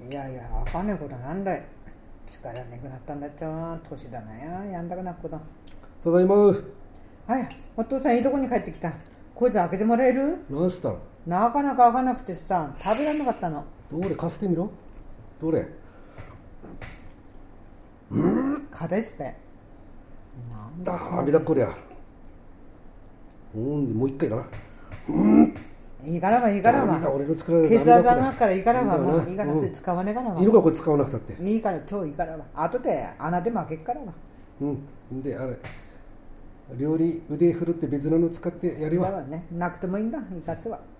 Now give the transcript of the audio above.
いやいや、わかんないことなんだい。力ねくなったんだっちゃ。年だなや、やんだかなっこと。 ただいま。 はい、お父さんいいとこに帰ってきた。こいつ開けてもらえる？ 何したの？ なかなか開かなくてさ、食べられなかったの。 どれ貸してみろ。どれ？ カデスペ。なんだダメだこりゃ。もう一回だな。 いいからばいいからば。 俺の作られた血圧上がっからいいからば。もういいからそれ使わねえからば。 いいのかこれ使わなくたって。 いいから今日いいからば。後で穴で負けっからば。 であれ料理腕振るって別なの使ってやるわ。 だわね。なくてもいいんだ。いいかすわ。